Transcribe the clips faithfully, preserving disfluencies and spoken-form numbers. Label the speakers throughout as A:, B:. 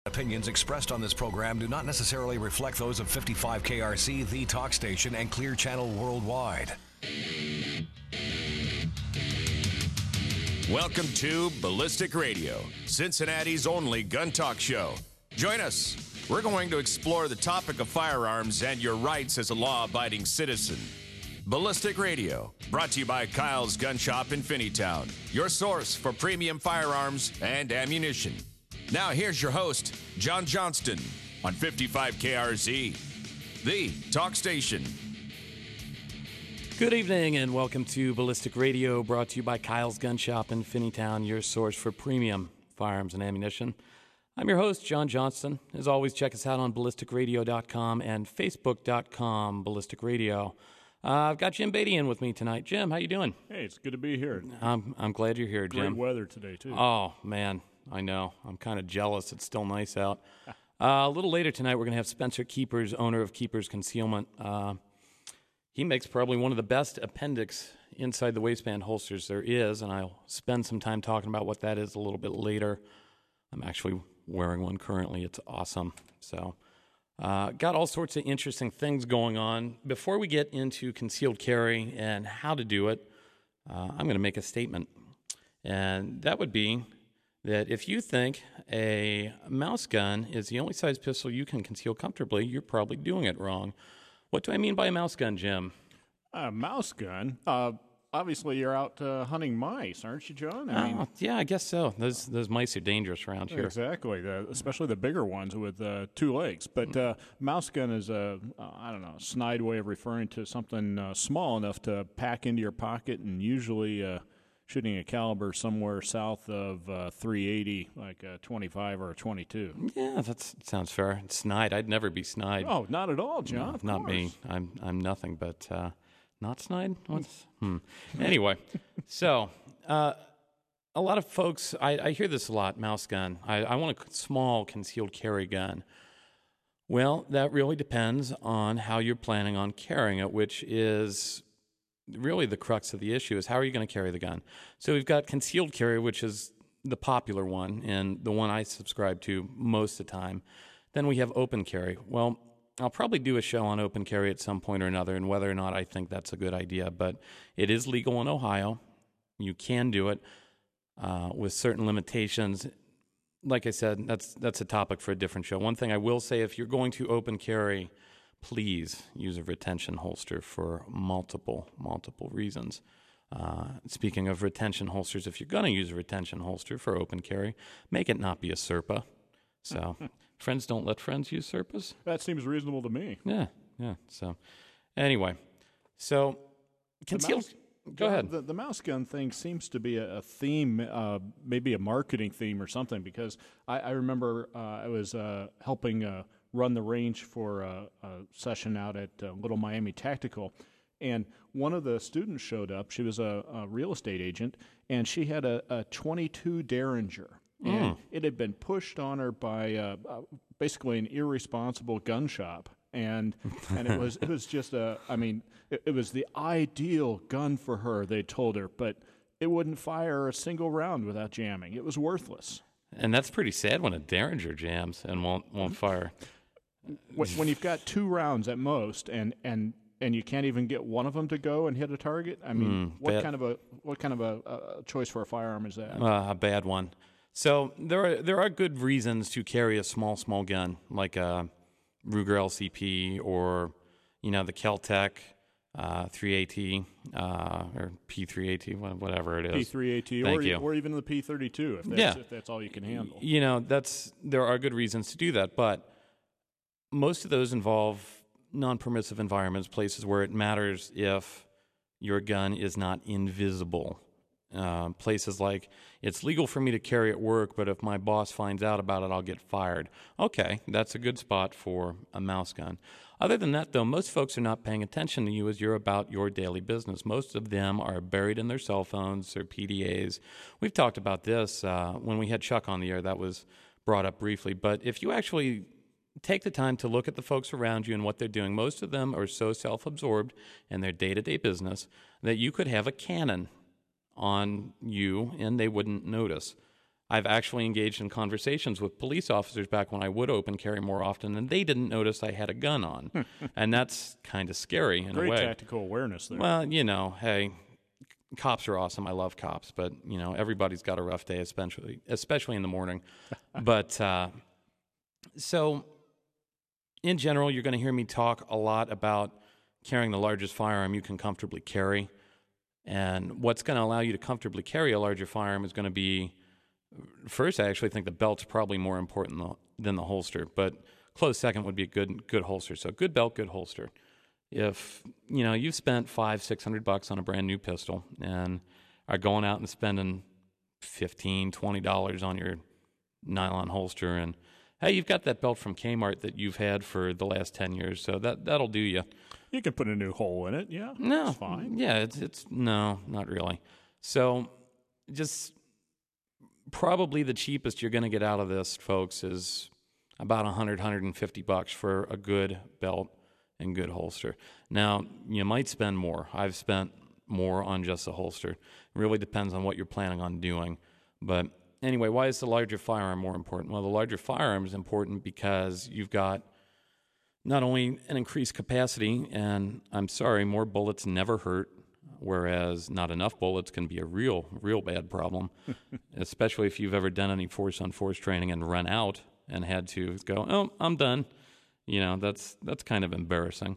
A: Opinions expressed on this program do not necessarily reflect those of fifty-five K R C, the talk station, and Clear Channel worldwide.
B: Welcome to Ballistic Radio, Cincinnati's only gun talk show. Join us. We're going to explore the topic of firearms and your rights as a law-abiding citizen. Ballistic Radio, brought to you by Kyle's Gun Shop in Finneytown, your source for premium firearms and ammunition. Now here's your host, John Johnston, on fifty-five K R Z, the talk station.
C: Good evening and welcome to Ballistic Radio, brought to you by Kyle's Gun Shop in Finneytown, your source for premium firearms and ammunition. I'm your host, John Johnston. As always, check us out on ballistic radio dot com and facebook dot com, Ballistic Radio. Uh, I've got Jim Beatty in with me tonight. Jim, how you doing?
D: Hey, it's good to be here.
C: I'm I'm glad you're here, Jim.
D: Great weather today, too.
C: Oh, man, I know. I'm kind of jealous. It's still nice out. Uh, a little later tonight, we're going to have Spencer Keepers, owner of Keepers Concealment. Uh, he makes probably one of the best appendix inside the waistband holsters there is, and I'll spend some time talking about what that is a little bit later. I'm actually wearing one currently. It's awesome. So, uh, got all sorts of interesting things going on. Before we get into concealed carry and how to do it, uh, I'm going to make a statement. And that would be that if you think a mouse gun is the only size pistol you can conceal comfortably, you're probably doing it wrong. What do I mean by a mouse gun, Jim?
D: A mouse gun? Uh, obviously, you're out uh, hunting mice, aren't you, John? I
C: Oh,
D: mean,
C: yeah, I guess so. Those those mice are dangerous around here.
D: exactly, the, especially the bigger ones with uh, two legs. But uh, mouse gun is a, uh, I don't know, a snide way of referring to something uh, small enough to pack into your pocket and usually uh, shooting a caliber somewhere south of uh, three eighty, like a twenty-five or a twenty-two.
C: Yeah, that sounds fair. Snide. I'd never be snide.
D: Oh, not at all, John.
C: No,
D: of
C: not
D: course.
C: me. I'm I'm nothing but uh, not snide. What's hmm. Anyway, so uh, a lot of folks. I, I hear this a lot. Mouse gun. I, I want a small concealed carry gun. Well, that really depends on how you're planning on carrying it, which is really the crux of the issue is how are you going to carry the gun? So we've got concealed carry, which is the popular one and the one I subscribe to most of the time. Then we have open carry. Well, I'll probably do a show on open carry at some point or another and whether or not I think that's a good idea, but it is legal in Ohio. You can do it uh, with certain limitations. Like I said, that's that's a topic for a different show. One thing I will say, if you're going to open carry, please use a retention holster for multiple, multiple reasons. Uh, speaking of retention holsters, if you're going to use a retention holster for open carry, make it not be a Serpa. So, friends don't let friends use Serpas.
D: That seems reasonable to me.
C: Yeah, yeah. So, anyway, so concealed.
D: mouse-
C: Go
D: John,
C: ahead.
D: The, the mouse gun thing seems to be a, a theme, uh, maybe a marketing theme or something, because I, I remember uh, I was uh, helping uh, run the range for a, a session out at uh, Little Miami Tactical, and one of the students showed up. She was a, a real estate agent, and she had a, a twenty-two Derringer, and
C: Mm.
D: it had been pushed on her by uh, uh, basically an irresponsible gun shop. And and it was it was just a I mean it, it was the ideal gun for her, they told her, but it wouldn't fire a single round without jamming. It was worthless.
C: And that's pretty sad when a Derringer jams and won't won't fire.
D: When, when you've got two rounds at most, and, and, and you can't even get one of them to go and hit a target, I mean,
C: Mm,
D: what
C: bad.
D: kind of a what kind of a, a choice for a firearm is that?
C: Uh, a bad one. So there are there are good reasons to carry a small small gun like a Ruger L C P or you know the Keltec uh, three AT uh, or P three AT, whatever it is.
D: P three AT
C: Thank
D: or,
C: you.
D: or even the P thirty-two if that's,
C: Yeah.
D: if that's all you can handle.
C: You know that's there are good reasons to do that, but most of those involve non-permissive environments, places where it matters if your gun is not invisible. Uh, places like, it's legal for me to carry at work, but if my boss finds out about it, I'll get fired. Okay, that's a good spot for a mouse gun. Other than that, though, most folks are not paying attention to you as you're about your daily business. Most of them are buried in their cell phones, their P D As. We've talked about this uh, when we had Chuck on the air. That was brought up briefly. But if you actually take the time to look at the folks around you and what they're doing, most of them are so self-absorbed in their day-to-day business that you could have a cannon on you and they wouldn't notice. I've actually engaged in conversations with police officers back when I would open carry more often, and they didn't notice I had a gun on. And that's kind of scary in
D: Great
C: a way.
D: tactical awareness there.
C: Well, you know, hey, cops are awesome. I love cops, but, you know, everybody's got a rough day, especially especially in the morning. But uh, so in general, you're going to hear me talk a lot about carrying the largest firearm you can comfortably carry. And what's going to allow you to comfortably carry a larger firearm is going to be, first, I actually think the belt's probably more important than the, than the holster, but close second would be a good good holster. So good belt, good holster. If, you know, you've spent five, six hundred bucks on a brand new pistol and are going out and spending fifteen, twenty dollars on your nylon holster, and hey, you've got that belt from Kmart that you've had for the last ten years, so that, that'll do you.
D: You can put a new hole in it, yeah.
C: No,
D: That's fine.
C: Yeah, it's, it's, no, not really. So just probably the cheapest you're going to get out of this, folks, is about one hundred, one hundred fifty bucks for a good belt and good holster. Now, you might spend more. I've spent more on just the holster. It really depends on what you're planning on doing. But anyway, why is the larger firearm more important? Well, the larger firearm is important because you've got not only an increased capacity, and I'm sorry, more bullets never hurt, whereas not enough bullets can be a real, real bad problem, especially if you've ever done any force-on-force training and run out and had to go, oh, I'm done. You know, that's that's kind of embarrassing.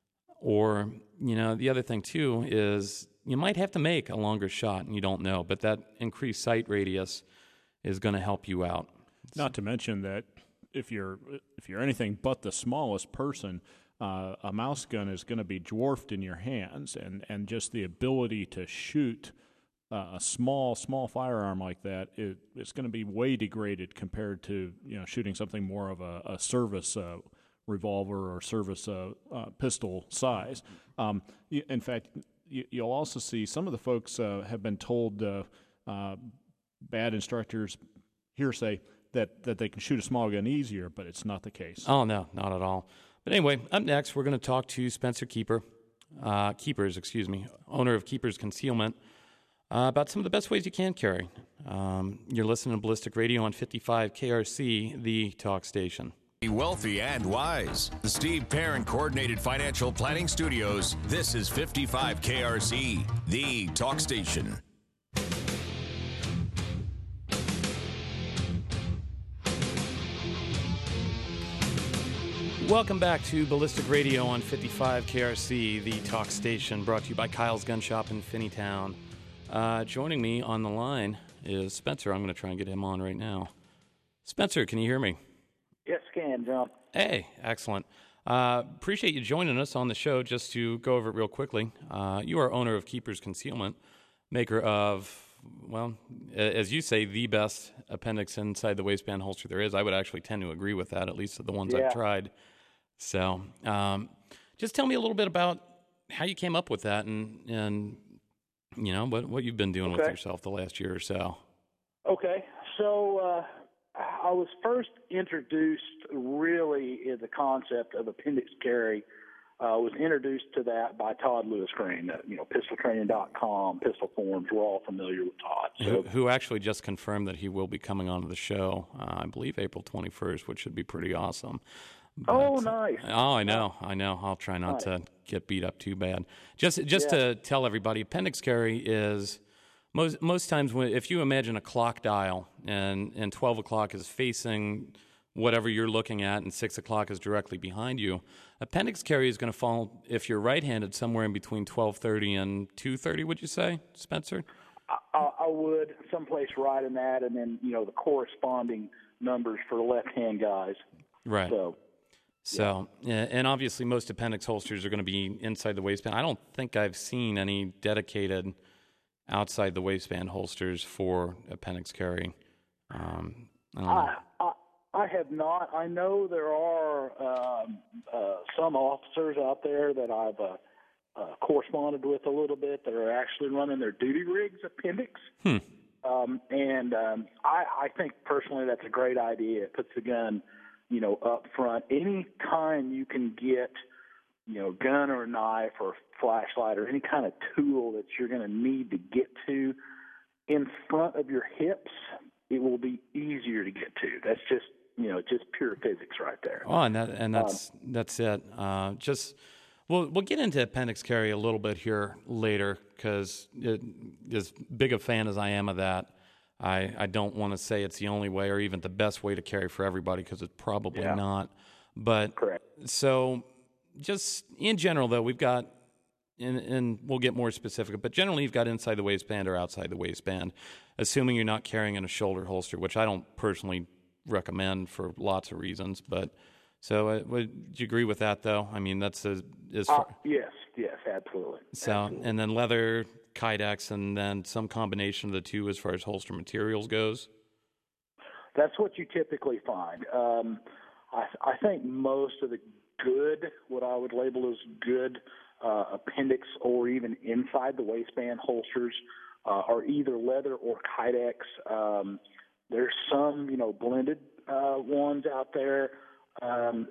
C: Or, you know, the other thing, too, is you might have to make a longer shot, and you don't know, but that increased sight radius is going to help you out.
D: Not to mention that if you're if you're anything but the smallest person, uh, a mouse gun is going to be dwarfed in your hands, and, and just the ability to shoot uh, a small small firearm like that, it, it's going to be way degraded compared to, you know, shooting something more of a, a service uh, revolver or service uh, uh, pistol size. Um, you, in fact, you, you'll also see some of the folks uh, have been told, uh, uh, bad instructors, hearsay, that, that they can shoot a small gun easier, but it's not the case.
C: Oh, no, not at all. But anyway, up next, we're going to talk to Spencer Keeper, uh, Keepers, excuse me, owner of Keepers Concealment, uh, about some of the best ways you can carry. Um, you're listening to Ballistic Radio on fifty-five K R C, the talk station.
B: Wealthy and wise. The Steve Perrin Coordinated Financial Planning Studios. This is fifty-five K R C, the talk station.
C: Welcome back to Ballistic Radio on fifty-five K R C, the talk station, brought to you by Kyle's Gun Shop in Finneytown. Uh, joining me on the line is Spencer. I'm going to try and get him on right now. Spencer, can you hear me?
E: Yes, can, John.
C: Hey, excellent. Uh, appreciate you joining us on the show. Just to go over it real quickly, uh, you are owner of Keepers Concealment, maker of, well, as you say, the best appendix inside the waistband holster there is. I would actually tend to agree with that, at least the ones
E: Yeah.
C: I've tried. So um, just tell me a little bit about how you came up with that and, and you know, what, what you've been doing
E: Okay.
C: with yourself the last year or so.
E: Okay, so uh, I was first introduced really in the concept of appendix carry. I uh, was introduced to that by Todd Lewis Green. Uh, you know, pistol training dot com, Pistol Forums. We're all familiar with Todd. So,
C: Who, who actually just confirmed that he will be coming onto the show, uh, I believe April twenty-first, which should be pretty awesome. But,
E: oh, nice.
C: Oh, I know, I know. I'll try not
E: Nice.
C: to get beat up too bad. Just, just
E: Yeah.
C: to tell everybody, appendix carry is most most times when if you imagine a clock dial and and twelve o'clock is facing whatever you're looking at, and six o'clock is directly behind you. Appendix carry is going to fall, if you're right-handed, somewhere in between twelve thirty and two thirty. Would you say, Spencer?
E: I, I, I would someplace right in that, and then you know the corresponding numbers for the left-hand guys.
C: Right.
E: So.
C: So, yeah, and obviously most appendix holsters are going to be inside the waistband. I don't think I've seen any dedicated outside the waistband holsters for appendix carry. Um, I don't know.
E: I, I, I have not. I know there are um, uh, some officers out there that I've uh, uh, corresponded with a little bit that are actually running their duty rigs appendix.
C: Hmm.
E: Um, and um, I, I think personally that's a great idea. It puts the gun, you know, up front. Any time you can get, you know, gun or knife or flashlight or any kind of tool that you're going to need to get to in front of your hips, it will be easier to get to. That's just, you know, just pure physics right there.
C: Oh, and that and that's um, that's it. Uh, just we'll we'll get into appendix carry a little bit here later, because as big a fan as I am of that, I I don't want to say it's the only way or even the best way to carry for everybody, because it's probably
E: yeah.
C: not. But
E: correct.
C: So just in general, though, we've got. And, and we'll get more specific, but generally you've got inside the waistband or outside the waistband, assuming you're not carrying in a shoulder holster, which I don't personally recommend for lots of reasons. But so, uh, would you agree with that, though? I mean, that's a, as far,
E: uh, yes, yes, absolutely.
C: So,
E: absolutely.
C: And then leather, Kydex, and then some combination of the two as far as holster materials goes.
E: That's what you typically find. Um, I, I think most of the good, what I would label as good. Uh, appendix or even inside the waistband holsters uh, are either leather or Kydex. Um, there's some, you know, blended uh, ones out there. Um,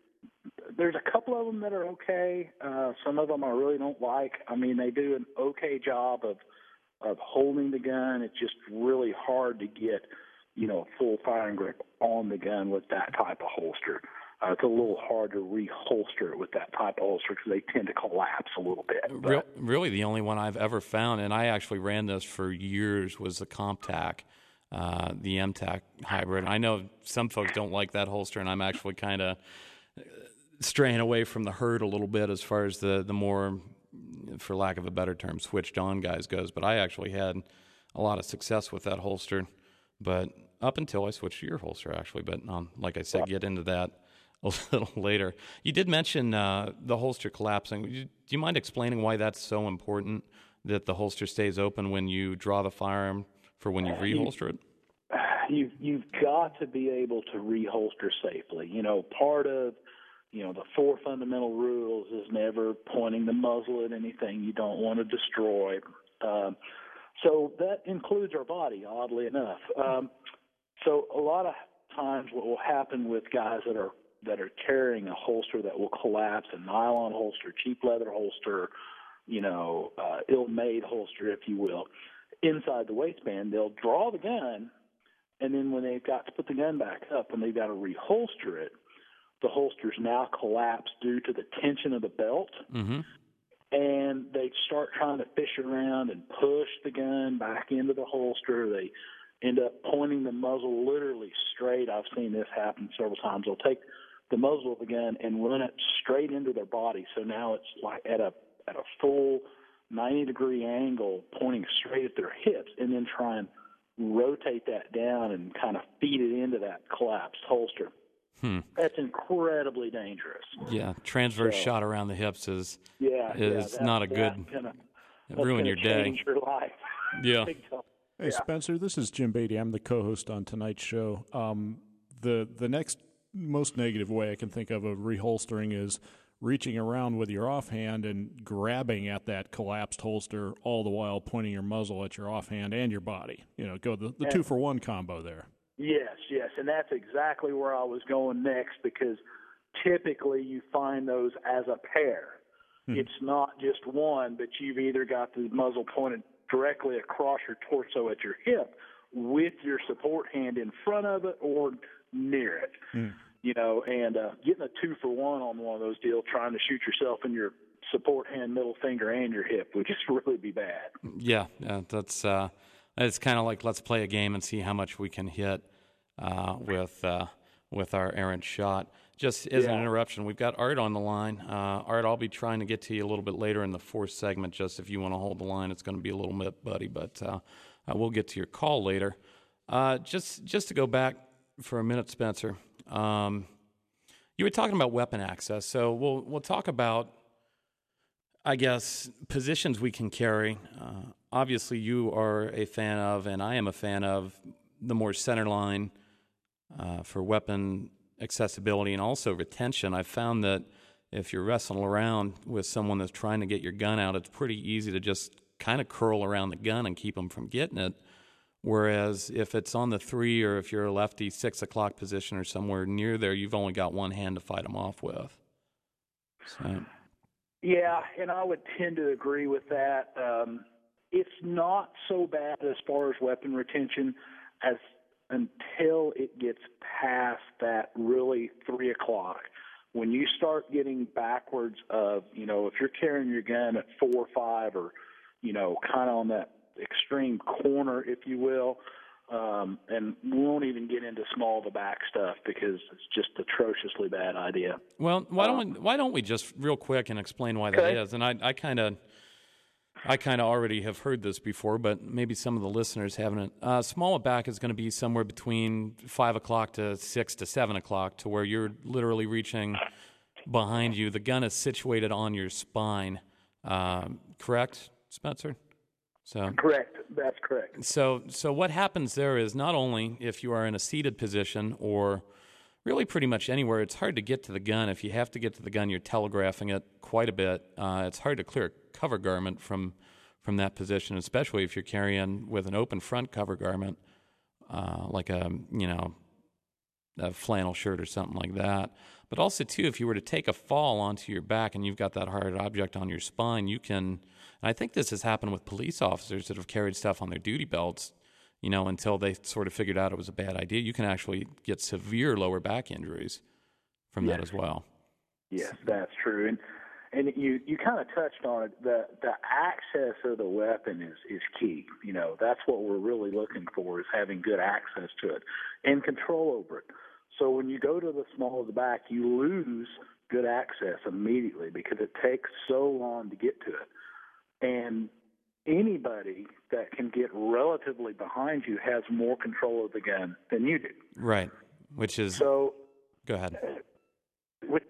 E: there's a couple of them that are okay. Uh, some of them I really don't like. I mean, they do an okay job of of holding the gun. It's just really hard to get, you know, full firing grip on the gun with that type of holster. Uh, it's a little hard to reholster it with that type of holster because they tend to collapse a little bit.
C: Real, really, the only one I've ever found, and I actually ran this for years, was the CompTac, uh, the M TAC hybrid. I know some folks don't like that holster, and I'm actually kind of straying away from the herd a little bit as far as the, the more, for lack of a better term, switched-on guys goes. But I actually had a lot of success with that holster, but up until I switched to your holster, actually. But um, like I said, get into that a little later. You did mention uh, the holster collapsing. Do you mind explaining why that's so important, that the holster stays open when you draw the firearm for when you reholster it?
E: You've, you've got to be able to reholster safely. You know, part of, you know, the four fundamental rules is never pointing the muzzle at anything you don't want to destroy. Um, so that includes our body, oddly enough. Um, so a lot of times what will happen with guys that are that are carrying a holster that will collapse, a nylon holster, cheap leather holster, you know, uh, ill-made holster, if you will, inside the waistband, they'll draw the gun, and then when they've got to put the gun back up and they've got to reholster it, the holster's now collapsed due to the tension of the belt,
C: mm-hmm.
E: and they start trying to fish around and push the gun back into the holster. They end up pointing the muzzle literally straight. I've seen this happen several times. They'll take the muzzle of the gun and run it straight into their body. So now it's like at a at a full ninety degree angle, pointing straight at their hips, and then try and rotate that down and kind of feed it into that collapsed holster.
C: Hmm.
E: That's incredibly dangerous.
C: Yeah, transverse
E: so,
C: shot around the hips is
E: yeah,
C: is
E: yeah, that,
C: not a good
E: gonna,
C: ruin your day.
E: Change your life.
C: Yeah.
D: Hey,
E: yeah.
D: Spencer, this is Jim Beatty. I'm the co-host on tonight's show. Um, the the next most negative way I can think of of reholstering is reaching around with your offhand and grabbing at that collapsed holster, all the while pointing your muzzle at your offhand and your body. You know, go the, the two for one combo there.
E: Yes, yes, and that's exactly where I was going next, because typically you find those as a pair. Hmm. It's not just one, but you've either got the muzzle pointed directly across your torso at your hip with your support hand in front of it or near it. Hmm. You know, and uh, getting a two for one on one of those deals, trying to shoot yourself in your support hand, middle finger, and your hip would just really be bad.
C: Yeah, yeah that's uh, it's kind of like let's play a game and see how much we can hit uh, with uh, with our errant shot. Just as yeah. an interruption, we've got Art on the line. Uh, Art, I'll be trying to get to you a little bit later in the fourth segment. Just if you want to hold the line, it's going to be a little bit buddy, but uh, uh, we'll get to your call later. Uh, just just to go back for a minute, Spencer. Um, you were talking about weapon access, so we'll we'll talk about, I guess, positions we can carry. Uh, obviously, you are a fan of, and I am a fan of, the more center line uh, for weapon accessibility and also retention. I've found that if you're wrestling around with someone that's trying to get your gun out, it's pretty easy to just kind of curl around the gun and keep them from getting it. Whereas if it's on the three, or if you're a lefty, six o'clock position or somewhere near there, you've only got one hand to fight them off with. So.
E: Yeah, and I would tend to agree with that. Um, it's not so bad as far as weapon retention as until it gets past that really three o'clock. When you start getting backwards of, you know, if you're carrying your gun at four or five or, you know, kind of on that extreme corner, if you will, um, and we won't even get into small to back stuff because it's just atrociously bad idea.
C: Well, why don't
E: um,
C: we, why don't we just real quick and explain why
E: okay.
C: that is? And I, I kind of, I kind of already have heard this before, but maybe some of the listeners haven't. Uh, small back is going to be somewhere between five o'clock to six to seven o'clock, to where you're literally reaching behind you. The gun is situated on your spine. Uh, correct, Spencer? So
E: correct. That's correct.
C: So, so what happens there is not only if you are in a seated position or really pretty much anywhere, it's hard to get to the gun. If you have to get to the gun, you're telegraphing it quite a bit. Uh, it's hard to clear a cover garment from from that position, especially if you're carrying with an open front cover garment, uh, like a you know a flannel shirt or something like that. But also too, if you were to take a fall onto your back and you've got that hard object on your spine, you can. And I think this has happened with police officers that have carried stuff on their duty belts, you know, until they sort of figured out it was a bad idea. You can actually get severe lower back injuries from
E: yes.
C: that as well.
E: Yes, that's true. And and you, you kind of touched on it. The the access of the weapon is, is key. You know, that's what we're really looking for, is having good access to it and control over it. So when you go to the small of the back, you lose good access immediately because it takes so long to get to it. And anybody that can get relatively behind you has more control of the gun than you do.
C: Right, which is...
E: So...
C: Go ahead.
E: Uh, which,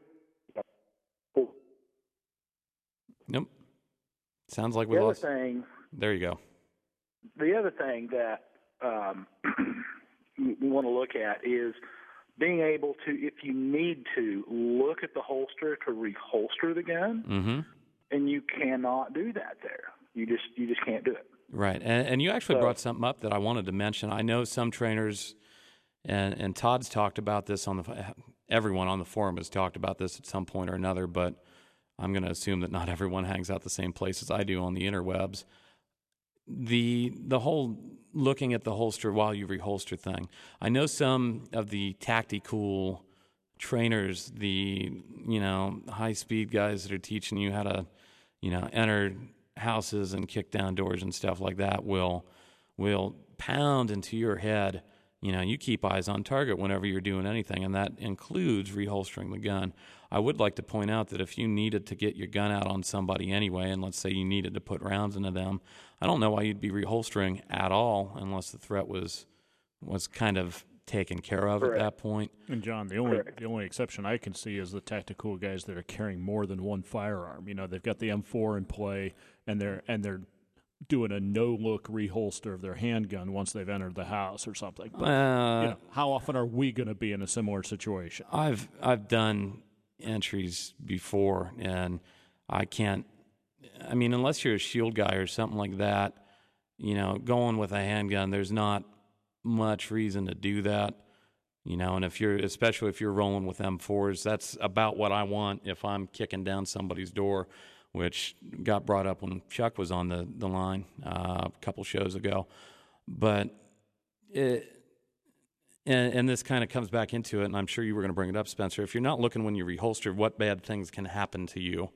C: Nope. Sounds like we
E: the
C: lost...
E: Other thing,
C: there you go.
E: The other thing that um, we want to look at is being able to, if you need to, look at the holster to reholster the gun,
C: Mm-hmm.
E: and you cannot do that there. You just you just can't do it.
C: Right, and, and you actually
E: so,
C: brought something up that I wanted to mention. I know some trainers, and, and Todd's talked about this on the, everyone on the forum has talked about this at some point or another, but I'm going to assume that not everyone hangs out the same place as I do on the interwebs. The the whole looking at the holster while you reholster thing. I know some of the tactical trainers, the you know high speed guys that are teaching you how to you know enter houses and kick down doors and stuff like that will will pound into your head. You know, you keep eyes on target whenever you're doing anything, and that includes reholstering the gun. I would like to point out that if you needed to get your gun out on somebody anyway, and let's say you needed to put rounds into them, I don't know why you'd be reholstering at all unless the threat was was kind of taken care of
E: Correct.
C: at that point.
D: And John, the only
E: Correct.
D: the only exception I can see is the tactical guys that are carrying more than one firearm. You know, they've got the M four in play, and they're and they're doing a no-look reholster of their handgun once they've entered the house or something. But,
C: Uh,
D: you know, how often are we going to be in a similar situation?
C: I've I've done entries before, and I can't. I mean, unless you're a shield guy or something like that, you know, going with a handgun, there's not much reason to do that. You know, and if you're, especially if you're rolling with M fours, that's about what I want if I'm kicking down somebody's door, which got brought up when Chuck was on the, the line uh, a couple shows ago. But it, and, and this kind of comes back into it, and I'm sure you were going to bring it up, Spencer. If you're not looking when you reholster, what bad things can happen to you?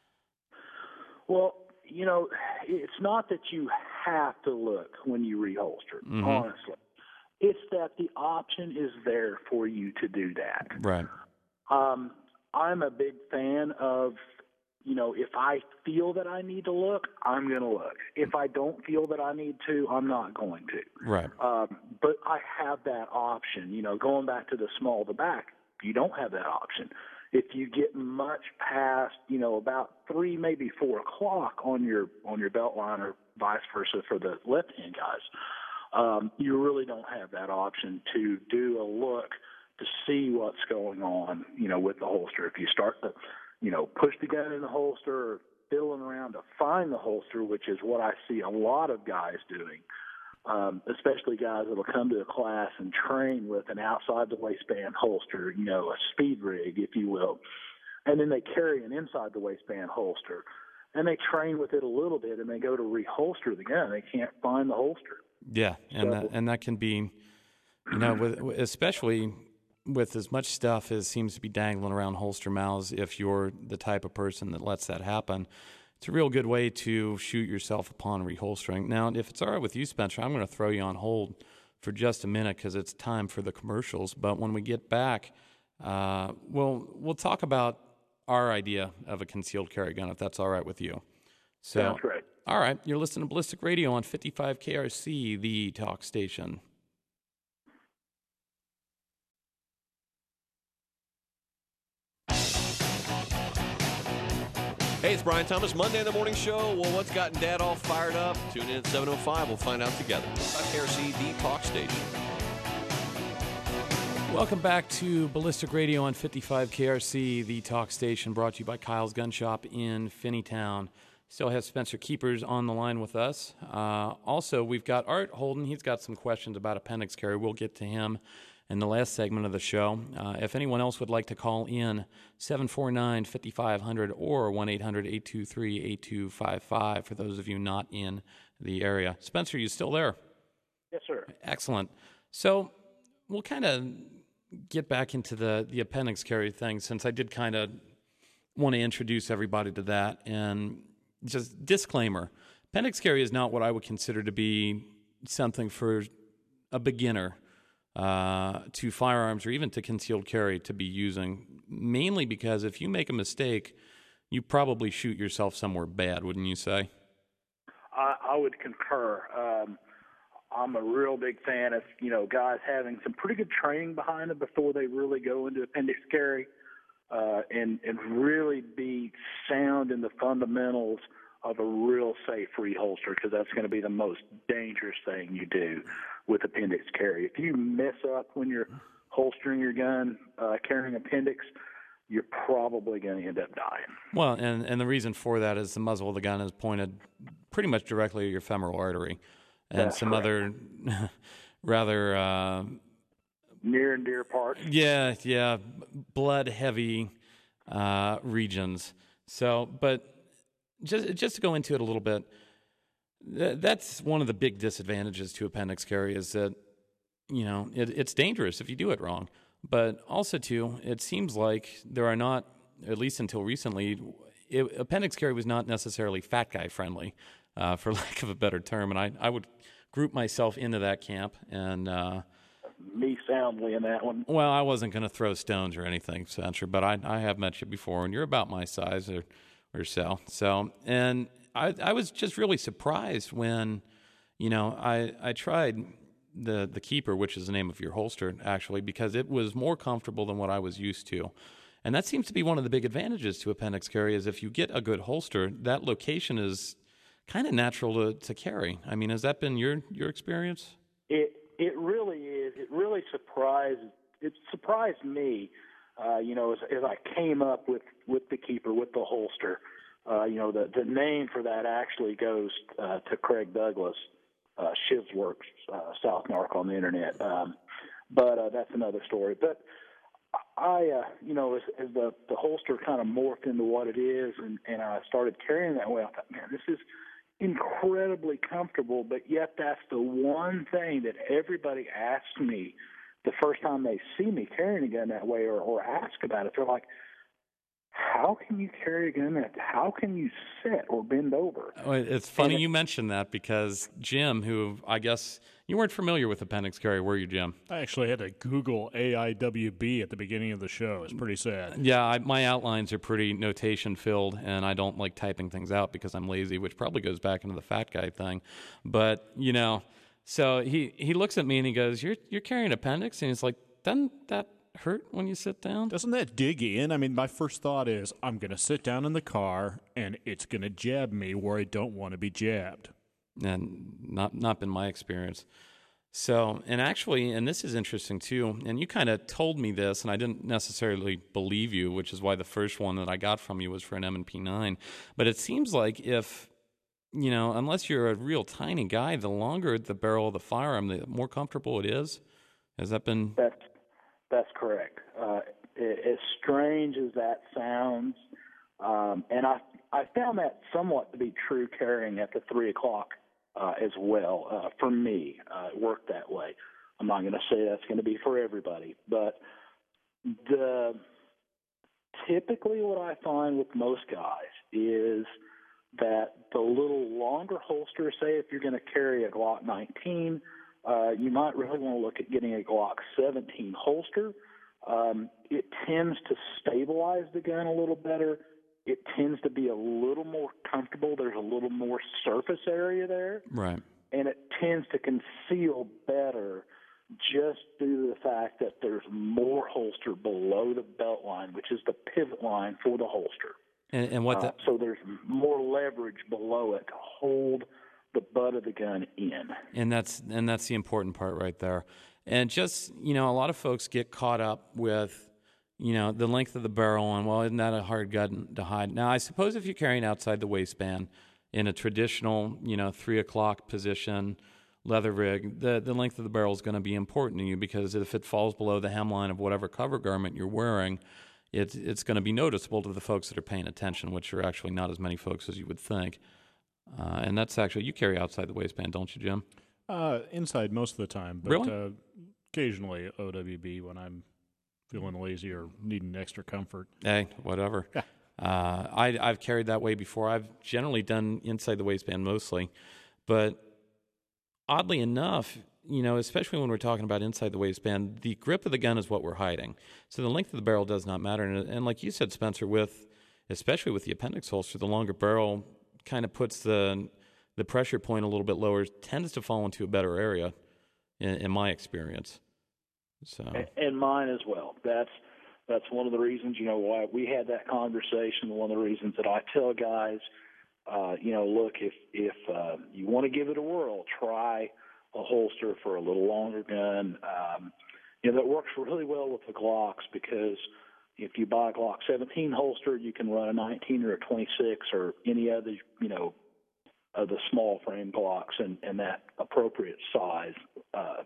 E: Well, you know, it's not that you have to look when you reholster,
C: Mm-hmm.
E: honestly. It's that the option is there for you to do that.
C: Right.
E: Um, I'm a big fan of, you know, if I feel that I need to look, I'm going to look. If I don't feel that I need to, I'm not going to.
C: Right.
E: Um, but I have that option. You know, going back to the small to back, you don't have that option. If you get much past, you know, about three, maybe four o'clock on your on your belt line, or vice versa for the left-hand guys, um, you really don't have that option to do a look to see what's going on, you know, with the holster. If you start to, you know, push the gun in the holster or fiddling around to find the holster, which is what I see a lot of guys doing, um, especially guys that will come to a class and train with an outside the waistband holster, you know, a speed rig, if you will, and then they carry an inside the waistband holster, and they train with it a little bit, and they go to reholster the gun. They can't find the holster.
C: Yeah, and
E: So-
C: that, and that can be You know, with, especially with as much stuff as seems to be dangling around holster mouths, if you're the type of person that lets that happen, it's a real good way to shoot yourself upon reholstering. Now, if it's all right with you, Spencer, I'm going to throw you on hold for just a minute because it's time for the commercials. But when we get back, uh, we'll we'll talk about our idea of a concealed carry gun, if that's all right with you. So,
E: Sounds great.
C: All right, you're listening to Ballistic Radio on fifty-five K R C, the talk station.
F: Hey, it's Brian Thomas, Monday in the Morning Show. Well, what's gotten Dad all fired up? Tune in at seven oh five. We'll find out together. K R C, the talk station.
C: Welcome back to Ballistic Radio on fifty-five K R C, the talk station, brought to you by Kyle's Gun Shop in Finneytown. Still have Spencer Keepers on the line with us. Uh, also, we've got Art Holden. He's got some questions about appendix carry. We'll get to him in the last segment of the show. Uh, if anyone else would like to call in, seven four nine, five five zero zero or one eight hundred, eight two three, eight two five five for those of you not in the area. Spencer, you still there?
E: Yes, sir.
C: Excellent. So we'll kind of get back into the, the appendix carry thing, since I did kind of want to introduce everybody to that. And just disclaimer, appendix carry is not what I would consider to be something for a beginner uh, to firearms or even to concealed carry to be using, mainly because if you make a mistake, you probably shoot yourself somewhere bad, wouldn't you say?
E: I, I would concur. Um, I'm a real big fan of, you know, guys having some pretty good training behind them before they really go into appendix carry, uh, and, and really be sound in the fundamentals of a real safe reholster, because that's going to be the most dangerous thing you do with appendix carry. If you mess up when you're holstering your gun, uh, carrying appendix, you're probably going to end up dying.
C: Well, and, and the reason for that is the muzzle of the gun is pointed pretty much directly at your femoral artery. And
E: That's
C: some
E: correct.
C: other rather uh,
E: near and dear parts.
C: Yeah, yeah, blood-heavy uh, regions. So, but just just to go into it a little bit, th- that's one of the big disadvantages to appendix carry is that, you know, it, it's dangerous if you do it wrong. But also, too, it seems like there are not, at least until recently, it, appendix carry was not necessarily fat guy friendly, uh, for lack of a better term. And I, I would group myself into that camp. And uh,
E: me soundly in that one.
C: Well, I wasn't going to throw stones or anything, Spencer, but I, I have met you before, and you're about my size or, or so. So, and I, I was just really surprised when, you know, I, I tried the the Keeper, which is the name of your holster, actually, because it was more comfortable than what I was used to. And that seems to be one of the big advantages to appendix carry is if you get a good holster, that location is kind of natural to, to carry. I mean, has that been your, your experience?
E: It it really is. It really surprised it surprised me. Uh, you know, as, as I came up with, with the Keeper, with the holster. Uh, you know, the the name for that actually goes uh, to Craig Douglas, uh, Shivsworks, uh, South Narc on the internet. Um, but uh, that's another story. But I, uh, you know, as, as the, the holster kind of morphed into what it is, and, and I started carrying that way, I thought, man, this is incredibly comfortable, but yet that's the one thing that everybody asks me the first time they see me carrying a gun that way or, or ask about it. They're like, how can you carry a gun that, how can you sit or bend over?
C: Oh, it's funny
E: and
C: you mentioned that because Jim, who I guess you weren't familiar with appendix carry, were you, Jim?
D: I actually had to Google A I W B at the beginning of the show. It's pretty sad.
C: Yeah, I, my outlines are pretty notation filled, and I don't like typing things out because I'm lazy, which probably goes back into the fat guy thing. But, you know, so he, he looks at me and he goes, you're you're carrying appendix? And he's like, doesn't that hurt when you sit down?
D: Doesn't that dig in? I mean, my first thought is I'm going to sit down in the car and it's going to jab me where I don't want to be jabbed.
C: And not not been my experience. So, and actually, and this is interesting too, and you kind of told me this, and I didn't necessarily believe you, which is why the first one that I got from you was for an M and P nine. But it seems like if, you know, unless you're a real tiny guy, the longer the barrel of the firearm, the more comfortable it is. Has that been...
E: That's, that's correct. Uh, as strange as that sounds, um, and I I found that somewhat to be true carrying at the three o'clock uh, as well. Uh, for me, uh, it worked that way. I'm not going to say that's going to be for everybody, but the typically what I find with most guys is that the little longer holster, say if you're going to carry a Glock nineteen, uh, you might really want to look at getting a Glock seventeen holster. Um, it tends to stabilize the gun a little better. It tends to be a little more comfortable. There's a little more surface area there.
C: Right.
E: And it tends to conceal better just due to the fact that there's more holster below the belt line, which is the pivot line for the holster.
C: And, and what? The,
E: uh, so there's more leverage below it to hold the butt of the gun in.
C: And that's and that's the important part right there. And just, you know, a lot of folks get caught up with, you know, the length of the barrel and, well, isn't that a hard gun to hide? Now, I suppose if you're carrying outside the waistband in a traditional, you know, three o'clock position, leather rig, the, the length of the barrel is going to be important to you, because if it falls below the hemline of whatever cover garment you're wearing, it's it's going to be noticeable to the folks that are paying attention, which are actually not as many folks as you would think. Uh, and that's actually, you carry outside the waistband, don't you, Jim?
D: Uh, inside most of the time, but
C: Really?
D: uh, occasionally O W B when I'm feeling lazy or needing extra comfort.
C: Hey, whatever. uh, I, I've carried that way before. I've generally done inside the waistband mostly. But oddly enough, you know, especially when we're talking about inside the waistband, the grip of the gun is what we're hiding. So the length of the barrel does not matter. And, and like you said, Spencer, with especially with the appendix holster, the longer barrel kind of puts the the pressure point a little bit lower, tends to fall into a better area, in, in my experience. So
E: and mine as well. That's that's one of the reasons, you know, why we had that conversation. One of the reasons that I tell guys, uh, you know, look, if if uh, you want to give it a whirl, try a holster for a little longer gun. Um, you know, that works really well with the Glocks, because if you buy a Glock seventeen holster, you can run a nineteen or a twenty-six or any other, you know, of the small frame Glocks and, and that appropriate size. Uh,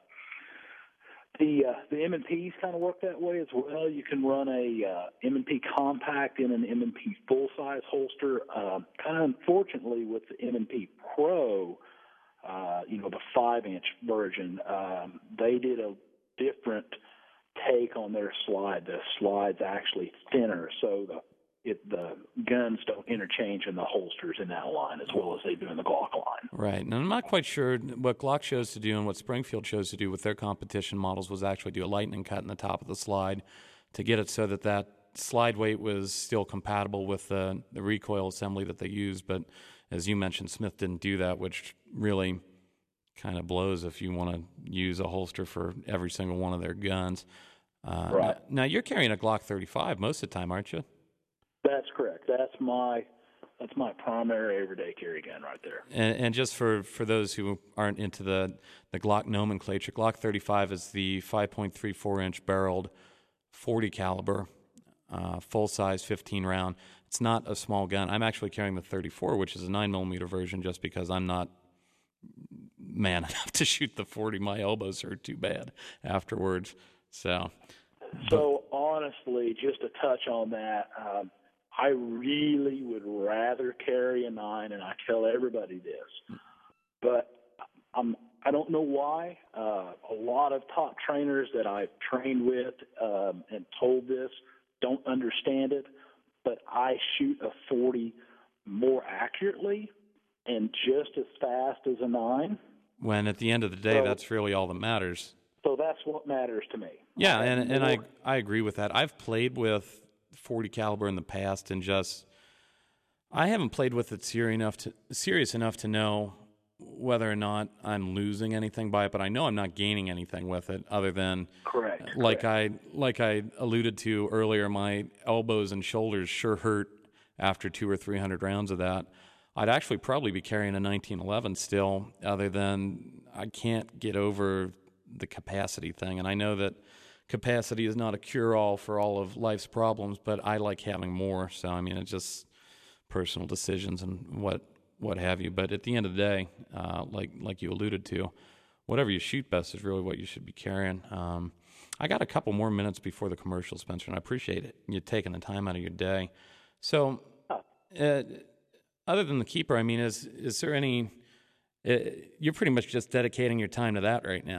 E: the uh, the M and Ps kind of work that way as well. You can run a uh, M and P compact in an M and P full size holster. Um, kind of unfortunately with the M and P Pro, uh, you know, the five inch version, um, they did a different take on their slide. The slide's actually thinner, so the it, the guns don't interchange in the holsters in that line as well as they do in the Glock line.
C: right. And I'm not quite sure what Glock chose to do and what Springfield chose to do with their competition models was actually do a lightning cut in the top of the slide to get it so that that slide weight was still compatible with the, the recoil assembly that they used. But as you mentioned, Smith didn't do that, which really kind of blows if you want to use a holster for every single one of their guns. Uh,
E: right.
C: Now, now, you're carrying a Glock thirty-five most of the time, aren't you?
E: That's correct. That's my that's my primary everyday carry gun right there.
C: And, and just for, for those who aren't into the, the Glock nomenclature, Glock thirty-five is the five point three four inch barreled forty caliber, uh, full size fifteen round. It's not a small gun. I'm actually carrying the thirty-four, which is a nine millimeter version, just because I'm not man enough to shoot the forty. My elbows hurt too bad afterwards. So,
E: so honestly, just to touch on that, um, I really would rather carry a nine, and I tell everybody this. But I'm, I don't know why. Uh, a lot of top trainers that I've trained with um, and told this don't understand it, but I shoot a forty more accurately and just as fast as a nine.
C: When at the end of the day,
E: so,
C: that's really all that matters.
E: So that's what matters to me.
C: Yeah, and, and I I agree with that. I've played with forty caliber in the past, and just I haven't played with it serious enough to serious enough to know whether or not I'm losing anything by it. But I know I'm not gaining anything with it, other than
E: correct.
C: Like
E: correct.
C: I like I alluded to earlier, my elbows and shoulders sure hurt after two or three hundred rounds of that. I'd actually probably be carrying a nineteen eleven still, other than I can't get over the capacity thing. And I know that capacity is not a cure-all for all of life's problems, but I like having more. So, I mean, it's just personal decisions and what what have you. But at the end of the day, uh, like like you alluded to, whatever you shoot best is really what you should be carrying. Um, I got a couple more minutes before the commercial, Spencer, and I appreciate it. You taking the time out of your day. So, uh, other than the keeper, I mean, is is there any? Uh, you're pretty much just dedicating your time to that right now.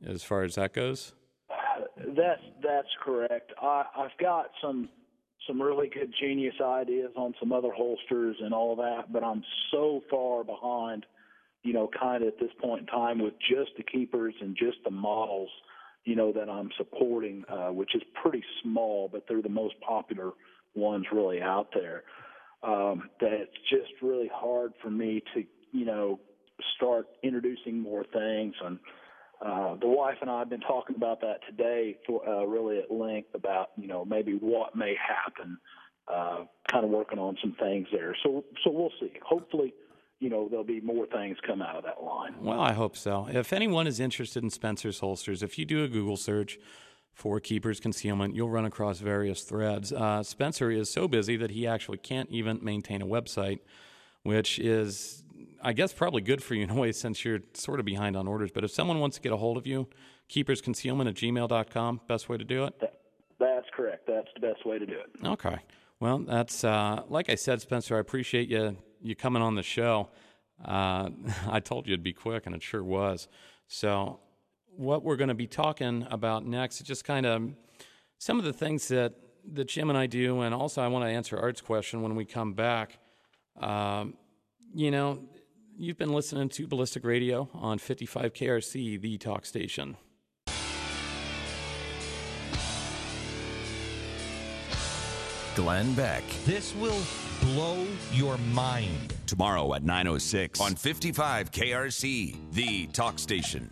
C: as far as that goes?
E: That's that's correct. I, I've got some some really good genius ideas on some other holsters and all that, but I'm so far behind, you know, kind of at this point in time with just the keepers and just the models, you know, that I'm supporting, uh, which is pretty small, but they're the most popular ones really out there. Um, that it's just really hard for me to, you know, start introducing more things. And uh, the wife and I have been talking about that today, for, uh, really at length about, you know, maybe what may happen. Uh, kind of working on some things there. So, so we'll see. Hopefully, you know, there'll be more things come out of that line.
C: Well, I hope so. If anyone is interested in Spencer's holsters, if you do a Google search for Keepers Concealment, you'll run across various threads. Uh, Spencer is so busy that he actually can't even maintain a website, which is, I guess, probably good for you in a way since you're sort of behind on orders. But if someone wants to get a hold of you, keepers concealment at gmail dot com, best way to do it?
E: That, that's correct. That's the best way to do it.
C: Okay. Well, that's, uh, like I said, Spencer, I appreciate you, you coming on the show. Uh, I told you it'd be quick, and it sure was. So what we're going to be talking about next is just kind of some of the things that, that Jim and I do, and also I want to answer Art's question when we come back. Um, you know, you've been listening to Ballistic Radio on fifty-five K R C, the talk station.
A: Glenn Beck.
G: This will blow your mind.
A: Tomorrow at nine oh six on fifty-five K R C, the talk station.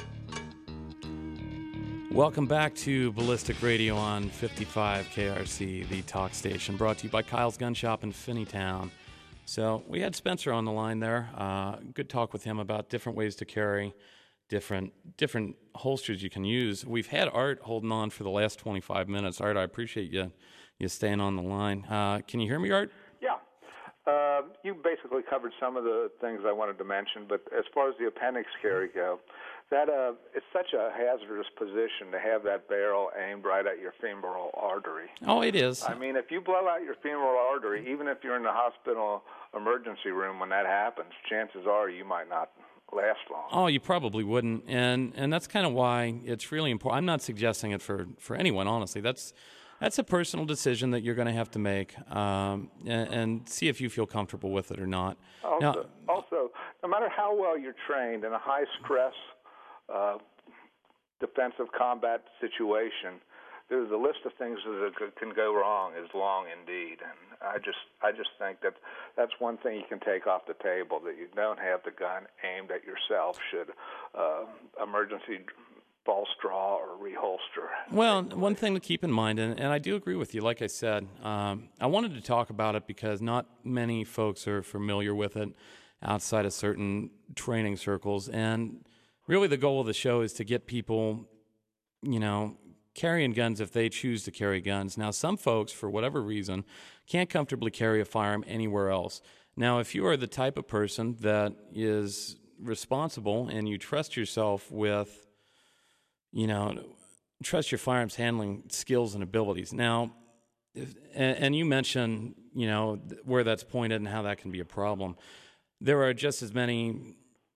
C: Welcome back to Ballistic Radio on fifty-five K R C, the talk station, brought to you by Kyle's Gun Shop in Finneytown. So we had Spencer on the line there. Uh, good talk with him about different ways to carry, different different holsters you can use. We've had Art holding on for the last twenty-five minutes. Art, I appreciate you you staying on the line. Uh, can you hear me, Art?
H: Yeah. Uh, you basically covered some of the things I wanted to mention, but as far as the appendix carry go, that uh, it's such a hazardous position to have that barrel aimed right at your femoral artery.
C: Oh, it is.
H: I mean, if you blow out your femoral artery, even if you're in the hospital emergency room when that happens, chances are you might not last long.
C: Oh, you probably wouldn't, and and that's kind of why it's really important. I'm not suggesting it for, for anyone, honestly. That's that's a personal decision that you're going to have to make, um, and, and see if you feel comfortable with it or not.
H: Also,
C: now,
H: also, no matter how well you're trained in a high-stress uh, defensive combat situation, there's a list of things that can go wrong is long indeed, and I just I just think that that's one thing you can take off the table, that you don't have the gun aimed at yourself should uh, emergency ball straw or reholster.
C: Well, one thing to keep in mind, and, and I do agree with you, like I said, um, I wanted to talk about it because not many folks are familiar with it outside of certain training circles, and really the goal of the show is to get people, you know, carrying guns if they choose to carry guns. Now, some folks, for whatever reason, can't comfortably carry a firearm anywhere else. Now, if you are the type of person that is responsible and you trust yourself with, you know, trust your firearms handling skills and abilities. Now, if, and, and you mentioned, you know, where that's pointed and how that can be a problem. There are just as many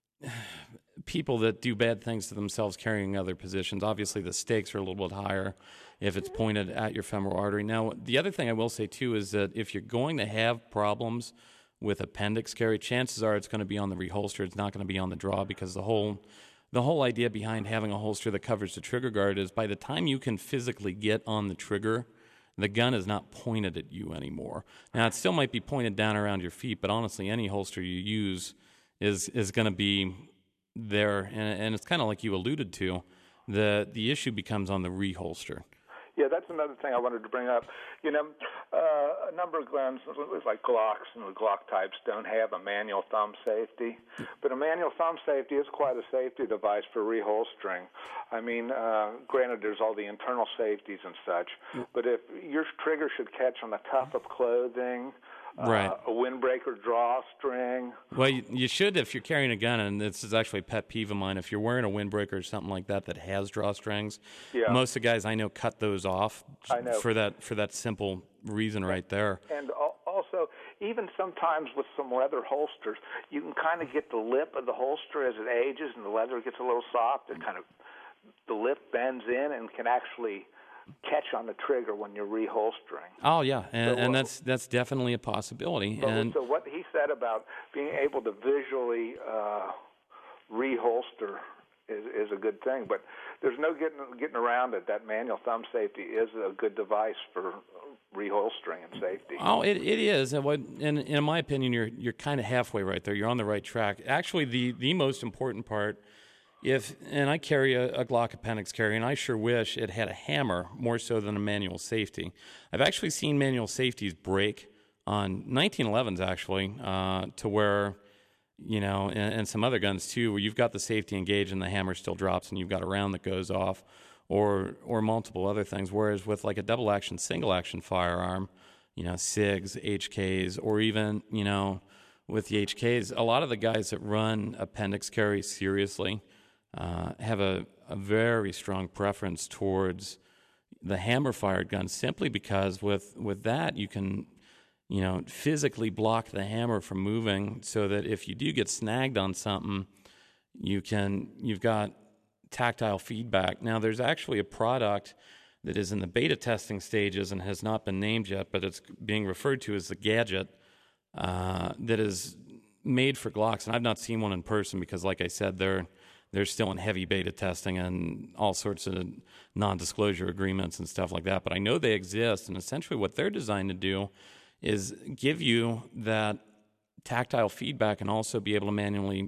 C: people that do bad things to themselves carrying other positions. Obviously, the stakes are a little bit higher if it's pointed at your femoral artery. Now, the other thing I will say, too, is that if you're going to have problems with appendix carry, chances are it's going to be on the reholster. It's not going to be on the draw, because the whole the whole idea behind having a holster that covers the trigger guard is by the time you can physically get on the trigger, the gun is not pointed at you anymore. Now, it still might be pointed down around your feet, but honestly, any holster you use is is going to be there, and, and it's kind of like you alluded to, the the issue becomes on the reholster.
H: Yeah, that's another thing I wanted to bring up. You know, uh, a number of guns, like Glocks and the Glock types, don't have a manual thumb safety, but a manual thumb safety is quite a safety device for reholstering. I mean, uh, granted, there's all the internal safeties and such, but if your trigger should catch on the cuff of clothing,
C: Right.
H: Uh, a windbreaker drawstring.
C: Well, you, you should if you're carrying a gun, and this is actually a pet peeve of mine. If you're wearing a windbreaker or something like that that has drawstrings,
H: yeah.
C: most of the guys I know cut those off
H: I know.
C: for that for that simple reason right there.
H: And also, even sometimes with some leather holsters, you can kind of get the lip of the holster as it ages and the leather gets a little soft. It kind of the lip bends in and can actually catch on the trigger when you're reholstering.
C: Oh yeah, and,
H: So,
C: and
H: uh,
C: that's that's definitely a possibility.
H: So,
C: and
H: so what he said about being able to visually uh, reholster is, is a good thing, but there's no getting getting around it. That manual thumb safety is a good device for reholstering and safety.
C: Oh, it it is, and what, and in my opinion, you're you're kind of halfway right there. You're on the right track. Actually, the the most important part, if and I carry a, a Glock appendix carry, and I sure wish it had a hammer more so than a manual safety. I've actually seen manual safeties break on nineteen elevens actually, uh, to where, you know, and, and some other guns too, where you've got the safety engaged and the hammer still drops, and you've got a round that goes off, or or multiple other things. Whereas with like a double action, single action firearm, you know, SIGs, H Ks, or even, you know, with the H Ks, a lot of the guys that run appendix carry seriously uh, have a, a very strong preference towards the hammer fired gun, simply because with with that you can, you know, physically block the hammer from moving, so that if you do get snagged on something, you can you've got tactile feedback. Now, there's actually a product that is in the beta testing stages and has not been named yet, but it's being referred to as the Gadget, uh, that is made for Glocks. And I've not seen one in person because, like I said, they're they're still in heavy beta testing and all sorts of non-disclosure agreements and stuff like that. But I know they exist, and essentially what they're designed to do is give you that tactile feedback and also be able to manually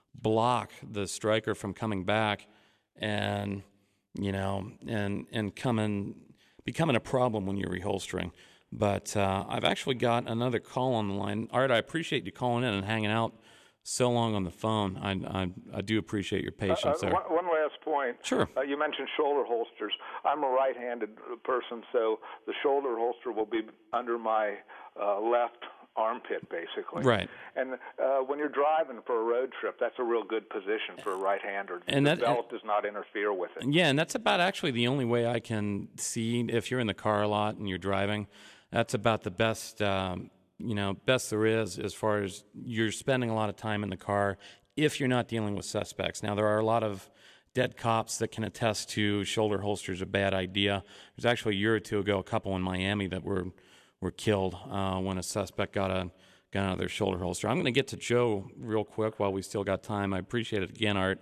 C: block the striker from coming back and, you know, and and coming becoming a problem when you're reholstering. But uh, I've actually got another call on the line. Art, I appreciate you calling in and hanging out so long on the phone. I I, I do appreciate your patience
H: uh, uh,
C: there.
H: One, one last point.
C: Sure.
H: Uh, you mentioned shoulder holsters. I'm a right-handed person, so the shoulder holster will be under my uh, left armpit, basically.
C: Right.
H: And uh, when you're driving for a road trip, that's a real good position for a right-hander.
C: And
H: the
C: that-
H: belt does not interfere with it.
C: Yeah, and that's about actually the only way I can see, if you're in the car a lot and you're driving, that's about the best, um, you know, best there is, as far as you're spending a lot of time in the car if you're not dealing with suspects. Now, there are a lot of dead cops that can attest to shoulder holsters a bad idea. There's actually a year or two ago a couple in Miami that were were killed uh, when a suspect got a gun out of their shoulder holster. I'm going to get to Joe real quick while we still got time. I appreciate it again, Art.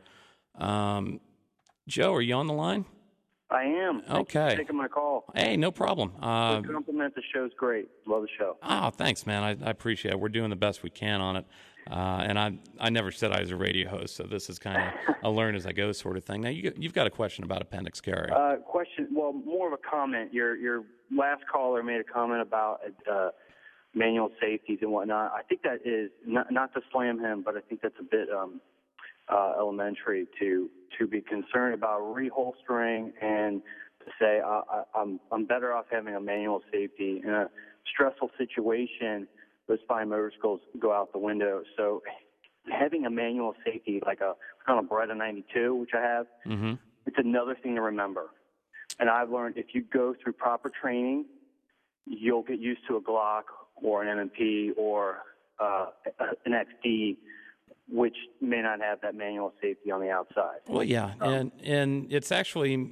C: Um, Joe, are you on the line?
I: I am. Thank
C: Okay.
I: you for taking my call.
C: Hey, no problem. Uh,
I: Good compliment. The show's great. Love the show.
C: oh, thanks, man. I, I appreciate it. We're doing the best we can on it. Uh, and I I never said I was a radio host, so this is kind of a learn as I go sort of thing. Now, you, you've got a question about appendix carry.
I: Uh, question, well, more of a comment. Your your last caller made a comment about uh, manual safeties and whatnot. I think that is, not, not to slam him, but I think that's a bit um, uh, elementary to to be concerned about reholstering and to say uh, I, I'm I'm better off having a manual safety in a stressful situation. Those fine motor skills go out the window. So having a manual safety, like a kind of Beretta ninety-two, which I have,
C: mm-hmm.
I: it's another thing to remember. And I've learned if you go through proper training, you'll get used to a Glock or an M M P or uh, an X D, which may not have that manual safety on the outside.
C: Well, yeah,
I: Um,
C: and and it's actually,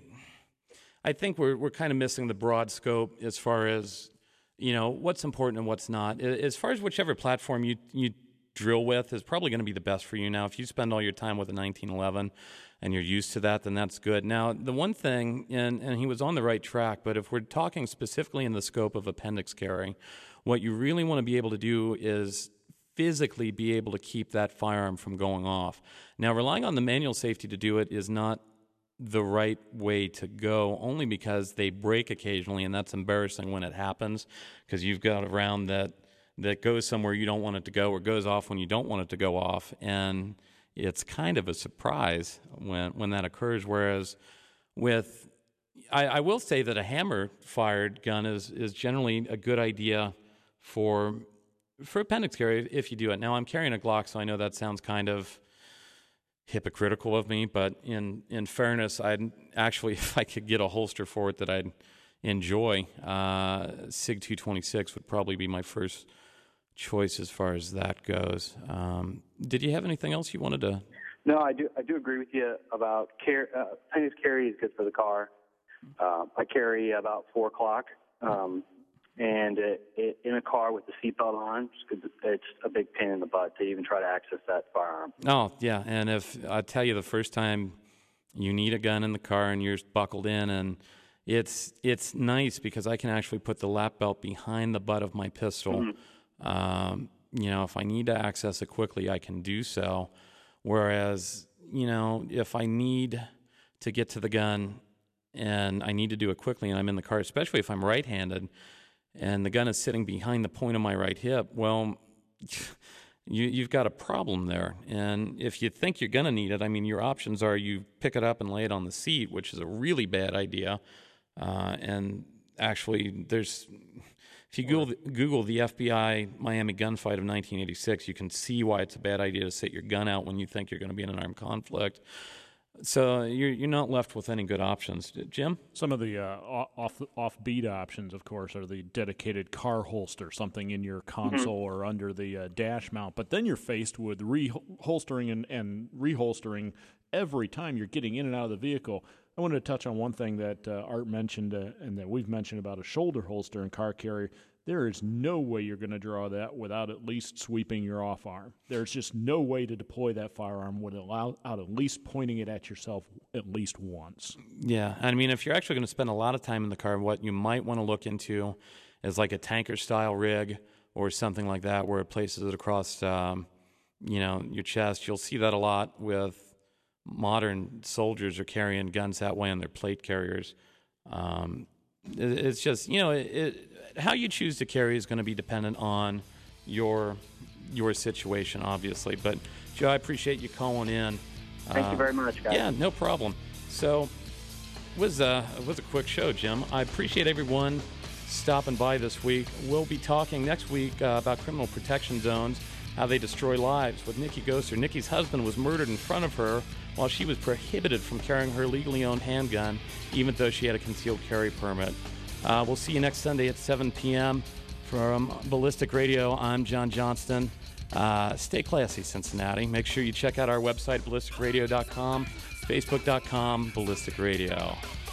C: I think we're we're kind of missing the broad scope as far as, you know, what's important and what's not. As far as whichever platform you you drill with is probably going to be the best for you. Now, if you spend all your time with a nineteen eleven and you're used to that, then that's good. Now, the one thing, and, and he was on the right track, but if we're talking specifically in the scope of appendix carry, what you really want to be able to do is physically be able to keep that firearm from going off. Now, relying on the manual safety to do it is not the right way to go, only because they break occasionally, and that's embarrassing when it happens, because you've got a round that that goes somewhere you don't want it to go, or goes off when you don't want it to go off, and it's kind of a surprise when when that occurs. Whereas with, I, I will say that a hammer-fired gun is is generally a good idea for for appendix carry if you do it. Now, I'm carrying a Glock, so I know that sounds kind of hypocritical of me, but in, in fairness, I'd actually, if I could get a holster for it that I'd enjoy, uh, SIG two twenty-six would probably be my first choice as far as that goes. Um, did you have anything else you wanted to
I: No, I do. I do agree with you about car- uh, painless carry is good for the car. Uh, I carry about four o'clock, um, and it, it, in a car with the seatbelt on, it's a big pain in the butt to even try to access that firearm.
C: Oh yeah, and if I tell you the first time you need a gun in the car and you're buckled in, and it's it's nice because I can actually put the lap belt behind the butt of my pistol. Mm-hmm. Um, you know, if I need to access it quickly, I can do so. Whereas, you know, if I need to get to the gun and I need to do it quickly and I'm in the car, especially if I'm right-handed and the gun is sitting behind the point of my right hip, well, you, you've got a problem there. And if you think you're going to need it, I mean, your options are you pick it up and lay it on the seat, which is a really bad idea. Uh, and actually, there's... If you Google the, Google the F B I Miami gunfight of nineteen eighty-six, you can see why it's a bad idea to sit your gun out when you think you're going to be in an armed conflict. So you're you're not left with any good options. Jim?
D: Some of the uh, off offbeat options, of course, are the dedicated car holster, something in your console mm-hmm. or under the uh, dash mount. But then you're faced with reholstering and, and reholstering every time you're getting in and out of the vehicle. I wanted to touch on one thing that uh, Art mentioned uh, and that we've mentioned about a shoulder holster and car carry. There is no way you're going to draw that without at least sweeping your off arm. There's just no way to deploy that firearm without at least pointing it at yourself at least once.
C: Yeah, I mean, if you're actually going to spend a lot of time in the car, what you might want to look into is like a tanker-style rig or something like that where it places it across, um, you know, your chest. You'll see that a lot with modern soldiers are carrying guns that way on their plate carriers. Um, it, it's just, you know, it, it, how you choose to carry is going to be dependent on your your situation, obviously. But, Joe, I appreciate you calling in.
I: Thank uh, you very much, guys.
C: Yeah, no problem. So it was, a, it was a quick show, Jim. I appreciate everyone stopping by this week. We'll be talking next week uh, about criminal protection zones, how they destroy lives, with Nikki Goser. Nikki's husband was murdered in front of her while she was prohibited from carrying her legally owned handgun, even though she had a concealed carry permit. Uh, we'll see you next Sunday at seven p.m. From Ballistic Radio, I'm John Johnston. Uh, stay classy, Cincinnati. Make sure you check out our website, ballistic radio dot com, facebook dot com, Ballistic Radio.